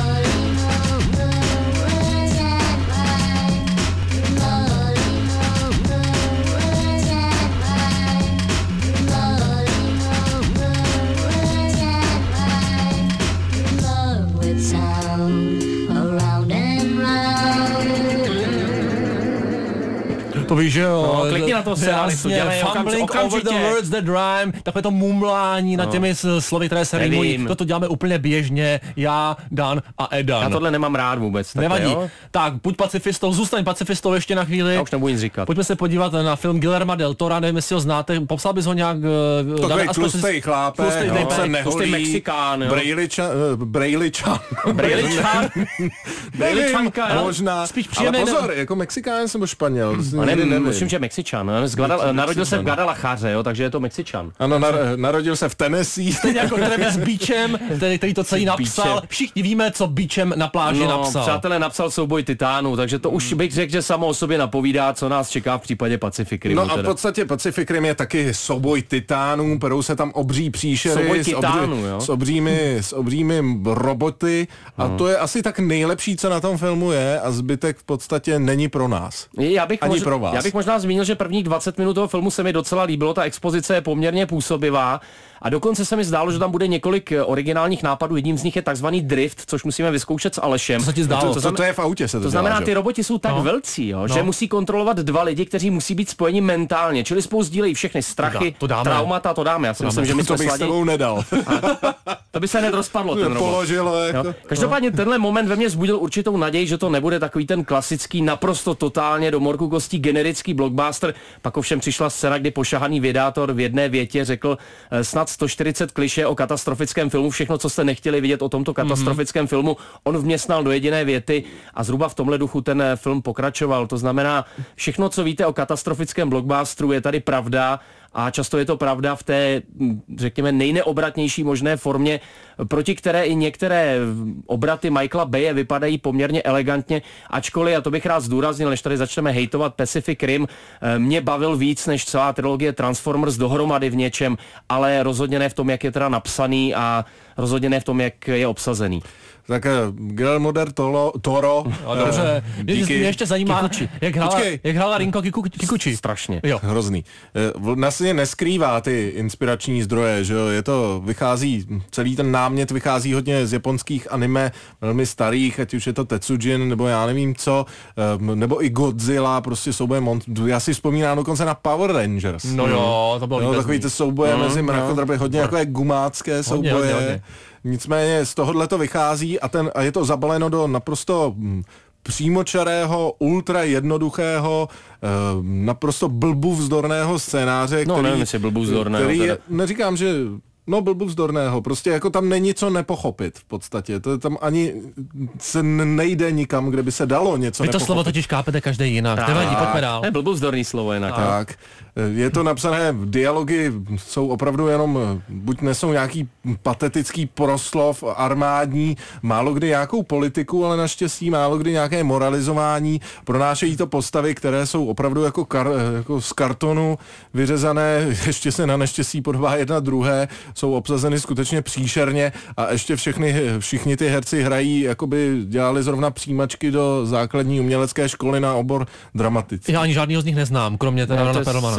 [SPEAKER 3] To víš, že jo.
[SPEAKER 2] No, klikni na to seriálistu, dělej
[SPEAKER 3] fumbling over the words that rhyme, takové to mumlání no. nad těmi slovy, které se rýmují. Toto děláme úplně běžně, já, Dan a Edan.
[SPEAKER 2] Já tohle nemám rád vůbec.
[SPEAKER 3] Nevadí.
[SPEAKER 2] Jo?
[SPEAKER 3] Tak, buď pacifistou, zůstaň pacifistou ještě na chvíli.
[SPEAKER 2] Já už nebudu nic říkat.
[SPEAKER 3] Pojďme se podívat na film Guillerma del Tora, nevím, jestli ho znáte, popsal bys ho nějak...
[SPEAKER 4] Takový tlustej chlápe,
[SPEAKER 3] tlustej
[SPEAKER 4] no, se neholí,
[SPEAKER 2] Mexikán, jo.
[SPEAKER 4] Brejličan, Brejličan.
[SPEAKER 2] Brejličan.
[SPEAKER 4] Brejličanka, možná.
[SPEAKER 3] Spíš příjemný.
[SPEAKER 4] Ale pozor, jako Mexikán nebo Španěl.
[SPEAKER 2] Myslím, že Mexičan. Narodil se v Guadalajáře, jo, takže je to Mexičan.
[SPEAKER 4] Ano, nar- narodil se v Tennessee.
[SPEAKER 3] Stejně jako Travis Beachem, který, který to celý napsal. Všichni víme, co Beachem na pláži
[SPEAKER 2] no,
[SPEAKER 3] napsal.
[SPEAKER 2] Přátelé, napsal Souboj titánů, takže to už bych řekl, že samo o sobě napovídá, co nás čeká v případě Pacific Rimu.
[SPEAKER 4] No a v podstatě Pacific Rim je taky souboj titánů, perou se tam obří příšery s,
[SPEAKER 2] titánů,
[SPEAKER 4] obří, s, obřími, s obřími roboty a hmm. to je asi tak nejlepší, co na tom filmu je a zbytek v podstatě není pro nás.
[SPEAKER 2] Já bych
[SPEAKER 4] Ani
[SPEAKER 2] mož-
[SPEAKER 4] pro vás.
[SPEAKER 2] Já bych možná zmínil, že prvních dvacet minut toho filmu se mi docela líbilo, ta expozice je poměrně působivá a dokonce se mi zdálo, že tam bude několik originálních nápadů, jedním z nich je takzvaný drift, což musíme vyzkoušet s Alešem.
[SPEAKER 3] Co se ti zdálo?
[SPEAKER 4] To, to, to, to je v autě se to
[SPEAKER 2] To
[SPEAKER 4] dělá,
[SPEAKER 2] znamená,
[SPEAKER 4] že?
[SPEAKER 2] ty roboti jsou tak no. velcí, jo,
[SPEAKER 3] no.
[SPEAKER 2] že musí kontrolovat dva lidi, kteří musí být spojeni mentálně, čili spolu sdílejí všechny strachy,
[SPEAKER 3] to dáme.
[SPEAKER 2] traumata, to dáme. Já si myslím, že my
[SPEAKER 4] to bych s tebou nedal.
[SPEAKER 2] To by se hned rozpadlo ten robot.
[SPEAKER 4] Položilo, jako.
[SPEAKER 2] Každopádně tenhle moment ve mně vzbudil určitou naději, že to nebude takový ten klasický, naprosto totálně do morku kostí generický blockbuster. Pak ovšem přišla scéna, kdy pošahaný vědátor v jedné větě řekl snad sto čtyřicet klišé o katastrofickém filmu, všechno, co jste nechtěli vidět o tomto katastrofickém mm-hmm. filmu, on vměstnal do jediné věty a zhruba v tomhle duchu ten film pokračoval. To znamená, všechno, co víte o katastrofickém blockbusteru, je tady pravda. A často je to pravda v té, řekněme, nejneobratnější možné formě, proti které i některé obraty Michaela Baye vypadají poměrně elegantně, ačkoliv, a to bych rád zdůraznil, než tady začneme hejtovat Pacific Rim, mě bavil víc než celá trilogie Transformers dohromady v něčem, ale rozhodně ne v tom, jak je teda napsaný a rozhodně ne v tom, jak je obsazený.
[SPEAKER 4] Tak Guillermo del Toro, Toro
[SPEAKER 3] no, dobře. Díky. Mě ještě zajímá, Kikuchi. jak hrála, jak hrála Rinko Kikuchi.
[SPEAKER 2] Strašně.
[SPEAKER 3] Jo.
[SPEAKER 4] Hrozný. Vlastně neskrývá ty inspirační zdroje, že jo, je to, vychází, celý ten námět vychází hodně z japonských anime, velmi starých, ať už je to Tetsujin, nebo já nevím co, nebo i Godzilla, prostě souboje monstrů. Já si vzpomínám dokonce na Power Rangers.
[SPEAKER 3] No jo, to bylo
[SPEAKER 4] no, takový ty souboje mm, mezi mrakodrapy, no. hodně no. jako je gumácké souboje. Hodně, hodně, hodně. Nicméně z tohohle to vychází a, ten, a je to zabaleno do naprosto přímočarého, ultra jednoduchého, eh, naprosto blbůvzdorného scénáře,
[SPEAKER 2] no,
[SPEAKER 4] který,
[SPEAKER 2] nevím, jestli blbůvzdorného,
[SPEAKER 4] který
[SPEAKER 2] teda.
[SPEAKER 4] je, neříkám, že no blbůvzdorného, prostě jako tam není co nepochopit v podstatě, to tam ani se nejde nikam, kde by se dalo něco
[SPEAKER 3] Vy to
[SPEAKER 4] nepochopit.
[SPEAKER 3] slovo totiž kápete každý jinak, nevadí, pojďme dál.
[SPEAKER 2] To je blbůvzdorný slovo jinak.
[SPEAKER 4] Tak, je to napsané, dialogy jsou opravdu jenom, buď nesou nějaký patetický proslov armádní, málo kdy nějakou politiku, ale naštěstí málo kdy nějaké moralizování, pronášejí to postavy, které jsou opravdu jako, kar, jako z kartonu vyřezané, ještě se na neštěstí podobá jedna druhé, jsou obsazeny skutečně příšerně a ještě všechny, všichni ty herci hrají, jako by dělali zrovna přijímačky do základní umělecké školy na obor dramatický.
[SPEAKER 3] Já ani žádnýho z nich neznám, kromě teda Rona Perlmana.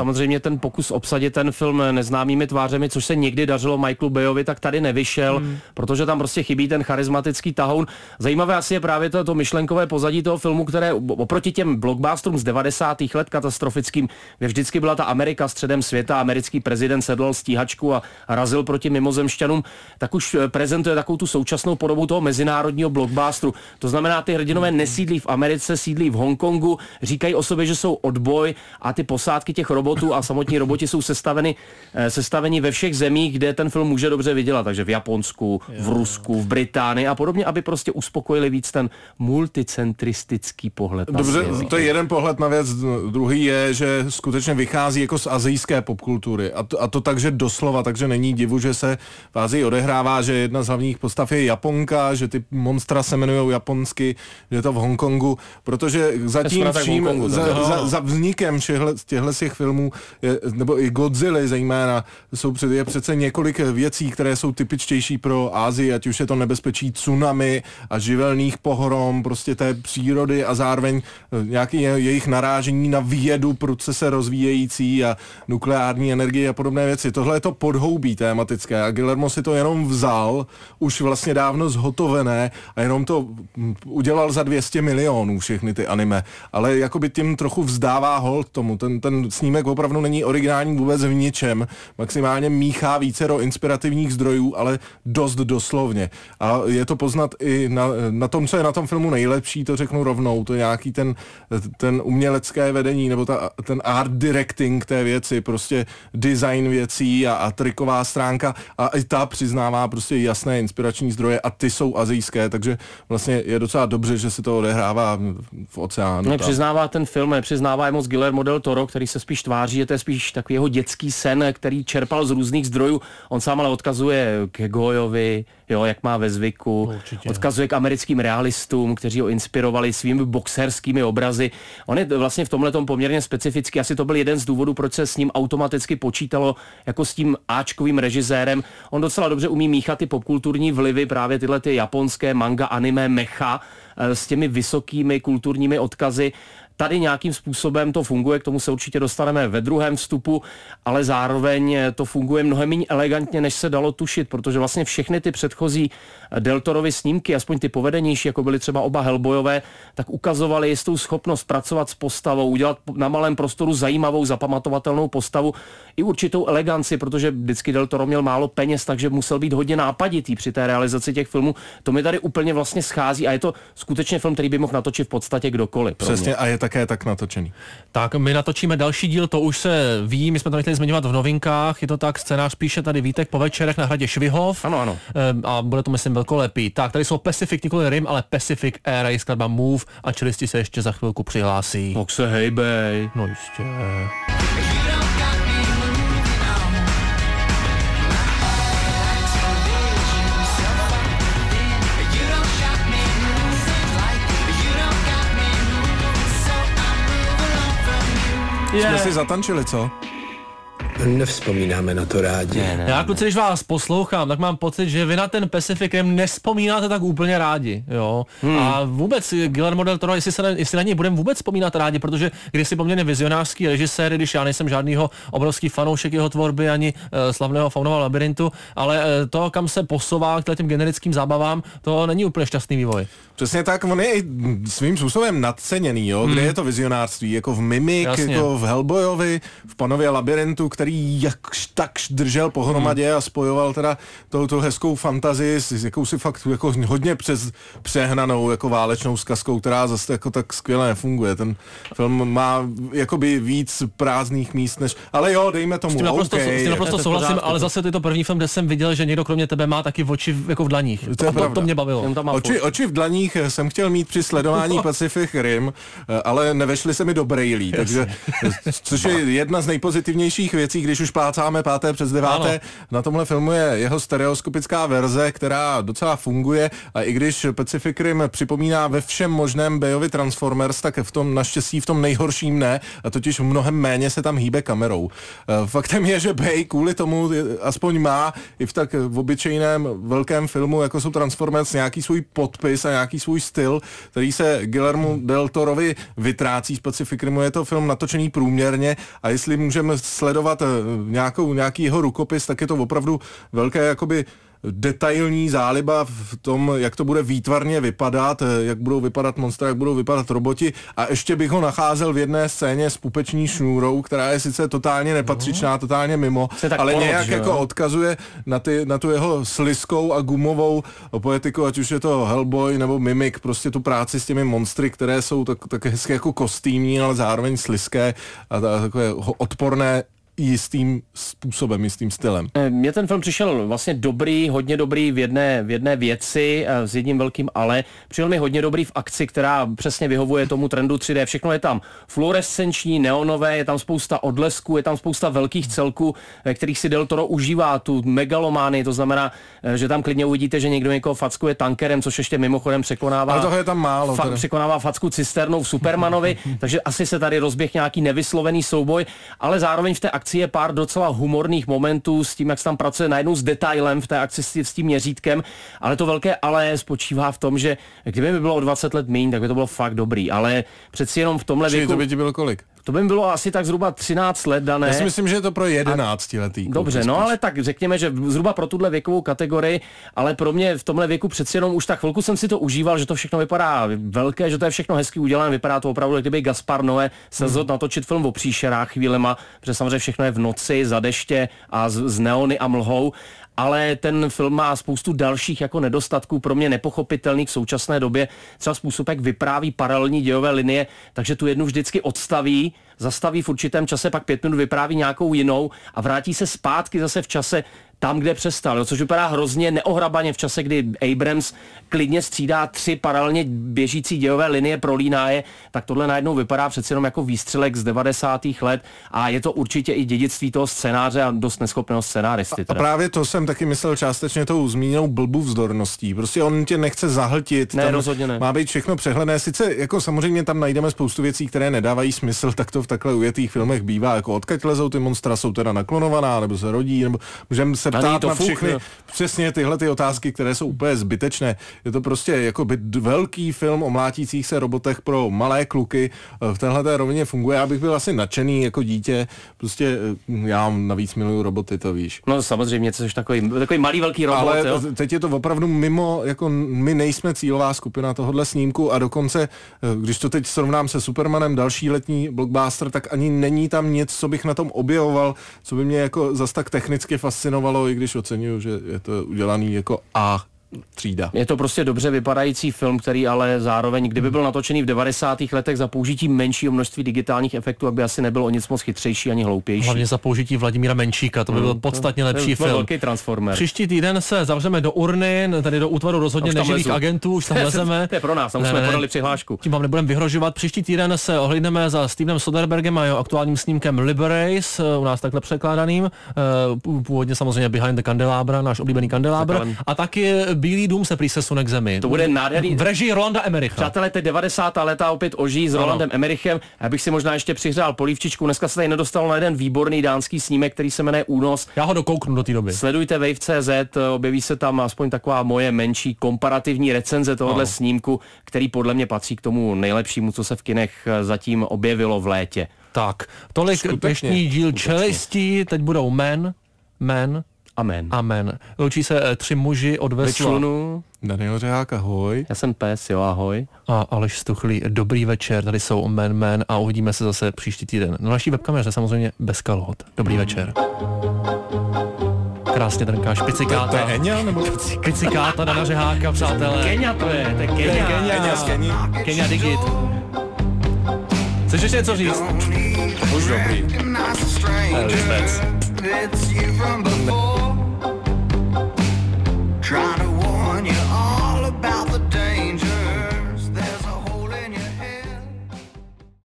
[SPEAKER 2] samozřejmě ten pokus obsadit ten film neznámými tvářemi, což se někdy dařilo Michaelu Bayovi, tak tady nevyšel, hmm. protože tam prostě chybí ten charismatický tahoun. Zajímavé asi je právě to, to myšlenkové pozadí toho filmu, které oproti těm blockbusterům z devadesátých let katastrofickým, kde vždycky byla ta Amerika středem světa, americký prezident sedlal stíhačku a razil proti mimozemšťanům, tak už prezentuje takovou tu současnou podobu toho mezinárodního blockbusteru. To znamená, ty hrdinové nesídlí v Americe, sídlí v Hongkongu, říkají o sobě, že jsou odboj a ty posádky těch robotů a samotní roboti jsou sestaveny, sestaveni ve všech zemích, kde ten film může dobře vydělat, takže v Japonsku, v Rusku, v Británii a podobně, aby prostě uspokojili víc ten multicentristický pohled na
[SPEAKER 4] Dobře,
[SPEAKER 2] svět.
[SPEAKER 4] to je jeden pohled na věc, druhý je, že skutečně vychází jako z asijské popkultury a to, a to takže doslova, takže není divu, že se v Asii odehrává, že jedna z hlavních postav je Japonka, že ty monstra se jmenujou japonsky, že je to v Hongkongu, protože zatím vším, Hongkongu, za, za, za vznikem těchto těch filmů, je, nebo i Godzilla zejména, jsou před, je přece několik věcí, které jsou typičtější pro Asii, ať už je to nebezpečí tsunami a živelných pohrom, prostě té přírody a zároveň nějaký jejich narážení na vědu, prudce se rozvíjející a nukleární energie a podobné věci. Tohle je to podhoubí tématické a Guillermo si to jenom vzal, už vlastně dávno zhotovené a jenom to udělal za dvě stě milionů všechny ty anime, ale jakoby tím trochu vzdává hold tomu. Ten, ten snímek opravdu není originální vůbec v ničem, maximálně míchá vícero inspirativních zdrojů, ale dost doslovně. A je to poznat i na, na tom, co je na tom filmu nejlepší, to řeknu rovnou, to je nějaký ten, ten umělecké vedení, nebo ta, ten art directing té věci, prostě design věcí a, a triková stránka a i ta přiznává prostě jasné inspirační zdroje a ty jsou asijské, takže vlastně je docela dobře, že se to odehrává v oceánu.
[SPEAKER 2] Nepřiznává ten film, nepřiznává je moc Guillermo del Toro, který se spíš tváří, je to spíš takový jeho dětský sen, který čerpal z různých zdrojů. On sám ale odkazuje k Goyovi, jo, jak má ve zvyku, určitě. Odkazuje k americkým realistům, kteří ho inspirovali svými boxerskými obrazy. On je vlastně v tomhletom poměrně specifický, asi to byl jeden z důvodů, proč se s ním automaticky počítalo jako s tím áčkovým režisérem. On docela dobře umí míchat ty popkulturní vlivy, právě tyhle ty japonské manga, anime, mecha s těmi vysokými kulturními odkazy. Tady nějakým způsobem to funguje, k tomu se určitě dostaneme ve druhém vstupu, ale zároveň to funguje mnohem méně elegantně, než se dalo tušit, protože vlastně všechny ty předchozí Del Torovy snímky, aspoň ty povedenější, jako byly třeba oba Hellboyové, tak ukazovaly jistou schopnost pracovat s postavou, udělat na malém prostoru zajímavou, zapamatovatelnou postavu i určitou eleganci, protože vždycky Del Toro měl málo peněz, takže musel být hodně nápaditý při té realizaci těch filmů. To mi tady úplně vlastně schází a je to skutečně film, který by mohl natočit v podstatě kdokoliv.
[SPEAKER 4] Přesně a je také tak natočený.
[SPEAKER 3] Tak my natočíme další díl, to už se ví, my jsme to nechtěli zmiňovat v novinkách, je to tak, scénář píše tady Vítek po večerech na hradě Švihov.
[SPEAKER 2] Ano, ano.
[SPEAKER 3] A bude to, myslím, velkolepý. Tak, tady jsou Pacific, nikoli Rim, ale Pacific Air, je skladba Move a čelisti se ještě za chvilku přihlásí.
[SPEAKER 2] Tak se hejbej.
[SPEAKER 3] No jistě.
[SPEAKER 4] Yeah. Jsme si zatančili, co?
[SPEAKER 7] Nevzpomínáme na to rádi.
[SPEAKER 3] Ne, ne, Já kluci, když vás poslouchám, tak mám pocit, že vy na ten Pacific Rim nevzpomínáte tak úplně rádi, jo. Hmm. A vůbec Guillermo del Toro, jestli, se na, jestli na něj budeme vůbec vzpomínat rádi, protože když si poměrně vizionářský režisér, když já nejsem žádnýho obrovský fanoušek jeho tvorby ani uh, slavného Faunova labirintu, ale uh, to, kam se posouvá k těm generickým zábavám, to není úplně šťastný vývoj.
[SPEAKER 4] Přesně tak, on je svým způsobem nadceněný, jo, hmm. kde je to vizionářství, jako v Mimik, Jasně. jako v Hellboyovi, v Panově labirintu, který jakž takž držel pohromadě hmm. a spojoval teda touto hezkou fantazii s jakousi fakt jako hodně přes přehnanou jako válečnou zkazkou, která zase jako tak skvěle nefunguje. Ten film má jakoby víc prázdných míst než, ale jo, dejme tomu,
[SPEAKER 3] s tím naprosto,
[SPEAKER 4] okay.
[SPEAKER 3] S tím naprosto souhlasím, ale zase to je to první film, kde jsem viděl, že někdo kromě tebe má taky oči jako v dlaních. To, to, to mě bavilo.
[SPEAKER 4] Oči, oči v dlaních jsem chtěl mít při sledování Pacific Rim, ale nevešly se mi do brejlí, takže což je jedna z nejpozitivnějších věcí věcí, když už plácáme páté přes deváté, ano. Na tomhle filmu je jeho stereoskopická verze, která docela funguje a i když Pacific Rim připomíná ve všem možném Bayovi Transformers, tak v tom naštěstí v tom nejhorším ne, a totiž mnohem méně se tam hýbe kamerou. Faktem je, že Bay kvůli tomu aspoň má i v tak obyčejném velkém filmu, jako jsou Transformers, nějaký svůj podpis a nějaký svůj styl, který se Guillermu del Torovi vytrácí z Pacific Rimu. Je to film natočený průměrně a jestli můžeme sledovat nějakou, nějaký jeho rukopis, tak je to opravdu velké jakoby detailní záliba v tom, jak to bude výtvarně vypadat, jak budou vypadat monstra, jak budou vypadat roboti a ještě bych ho nacházel v jedné scéně s pupeční šňůrou, která je sice totálně nepatřičná, totálně mimo, ale porod, nějak jako jo? odkazuje na, ty, na tu jeho sliskou a gumovou poetiku, ať už je to Hellboy nebo Mimic, prostě tu práci s těmi monstry, které jsou tak, tak hezky jako kostýmní, ale zároveň sliské a, a takové odporné jistým způsobem, jistým stylem.
[SPEAKER 2] Mně ten film přišel vlastně dobrý, hodně dobrý v jedné, v jedné věci, s jedním velkým ale. Přišel mi hodně dobrý v akci, která přesně vyhovuje tomu trendu tři dé. Všechno je tam fluorescenční, neonové, je tam spousta odlesků, je tam spousta velkých celků, ve kterých si Del Toro užívá tu megalomány, to znamená, že tam klidně uvidíte, že někdo někoho fackuje tankerem, což ještě mimochodem překonává.
[SPEAKER 4] Ale toho je tam málo.
[SPEAKER 2] Fa- překonává facku cisternou v Supermanovi, takže asi se tady rozběh nějaký nevyslovený souboj, ale zároveň v té akci je pár docela humorných momentů s tím, jak se tam pracuje najednou s detailem v té akci s tím měřítkem, ale to velké ale spočívá v tom, že kdyby mi bylo o dvacet let míň, tak by to bylo fakt dobrý, ale přeci jenom v tomhle
[SPEAKER 4] Čili
[SPEAKER 2] věku...
[SPEAKER 4] to by ti bylo kolik?
[SPEAKER 2] To by bylo asi tak zhruba třináct let, Dané.
[SPEAKER 4] Já si myslím, že je to pro jedenáctiletý.
[SPEAKER 2] Dobře, no ale tak řekněme, že zhruba pro tuhle věkovou kategorii, ale pro mě v tomhle věku přeci jenom už tak chvilku jsem si to užíval, že to všechno vypadá velké, že to je všechno hezky udělané, vypadá to opravdu, kdyby Gaspar Noé se hmm. zhodl natočit film o příšerách chvílema, protože samozřejmě všechno je v noci, za deště a z, z neony a mlhou. Ale ten film má spoustu dalších jako nedostatků pro mě nepochopitelných v současné době. Třeba způsob, jak vypráví paralelní dějové linie, takže tu jednu vždycky odstaví, zastaví v určitém čase, pak pět minut vypráví nějakou jinou a vrátí se zpátky zase v čase tam, kde přestal, jo, což vypadá hrozně neohrabaně v čase, kdy Abrams klidně střídá tři paralelně běžící dějové linie, prolíná je, tak tohle najednou vypadá přece jenom jako výstřelek z devadesátých let a je to určitě i dědictví toho scénáře a dost neschopného scénáristy.
[SPEAKER 4] A, a právě to jsem taky myslel částečně tou zmíněnou blbou vzdorností. Prostě on tě nechce zahltit.
[SPEAKER 2] Ne, rozhodně ne.
[SPEAKER 4] Má být všechno přehledné. Sice jako samozřejmě tam najdeme spoustu věcí, které nedávají smysl, tak to v takhle ujetých filmech bývá. Jako odkud lezou ty monstra, jsou teda naklonovaná, nebo se rodí, nebo můžeme se ptát na všechny fuk, přesně tyhle ty otázky, které jsou úplně zbytečné. Je to prostě jako by velký film o mlátících se robotech pro malé kluky. V téhleté rovině funguje. Já bych byl asi nadšený jako dítě. Prostě já navíc miluju roboty, to víš.
[SPEAKER 2] No samozřejmě, to je takový, takový malý velký robot.
[SPEAKER 4] Ale
[SPEAKER 2] jo?
[SPEAKER 4] teď je to opravdu mimo, jako my nejsme cílová skupina tohohle snímku a dokonce, když to teď srovnám se Supermanem, další letní blockbuster, tak ani není tam nic, co bych na tom objevoval, co by mě jako zas tak technicky fascinovalo, i když oceňuju, že je to udělaný jako A třída.
[SPEAKER 2] Je to prostě dobře vypadající film, který ale zároveň, kdyby byl natočený v devadesátých letech za použití menšího množství digitálních efektů, tak by asi nebylo o nic moc chytřejší ani hloupější.
[SPEAKER 3] Hlavně za použití Vladimíra Menšíka, to by byl podstatně lepší film.
[SPEAKER 2] Velký Transformer.
[SPEAKER 3] Příští týden se zavřeme do urny, tady do útvaru rozhodně neživých agentů, už tam lezeme.
[SPEAKER 2] To je pro nás, tam ne, jsme ne, podali přihlášku.
[SPEAKER 3] Tím vám nebudeme vyhrožovat. Příští týden se ohlídneme za Stevenem Soderbergem a jeho aktuálním snímkem Liberace, u nás takhle překládaným. Původně samozřejmě Behind the Candelabra, náš oblíbený kandelabr. A taky Bílý dům se prý sesune k zemi.
[SPEAKER 2] To bude nádherný.
[SPEAKER 3] V režii Rolanda Emmericha.
[SPEAKER 2] Přátelé, teď devadesátá léta opět ožijí s Rolandem Emmerichem. Já bych si možná ještě přihřál polívčičku. Dneska se tady nedostalo na jeden výborný dánský snímek, který se jmenuje Únos.
[SPEAKER 3] Já ho dokouknu do té doby.
[SPEAKER 2] Sledujte Wave tečka cé zet, objeví se tam aspoň taková moje menší komparativní recenze tohohle no. snímku, který podle mě patří k tomu nejlepšímu, co se v kinech zatím objevilo v létě.
[SPEAKER 3] Tak, tolik dnešní díl Čelistí, teď budou Men, Men,
[SPEAKER 2] Amen.
[SPEAKER 3] Amen. Loučí se tři muži od vesla.
[SPEAKER 4] Daniel Řehák, ahoj.
[SPEAKER 2] Já jsem pes, jo, ahoj.
[SPEAKER 3] A Aleš Stuchlý, dobrý večer, tady jsou Men, Men a uvidíme se zase příští týden. Na naší webkameře samozřejmě bez kalhot. Dobrý mm. večer. Krásně trnká špicikáta.
[SPEAKER 4] To je Eňa, nebo?
[SPEAKER 3] Špicikáta Dana Řeháka, přátelé.
[SPEAKER 2] Kenia to je, to je Kenia.
[SPEAKER 3] Kenia z Keni. Kenia Digit. Chceš ještě něco říct?
[SPEAKER 4] Už dobrý.
[SPEAKER 3] Vůbec.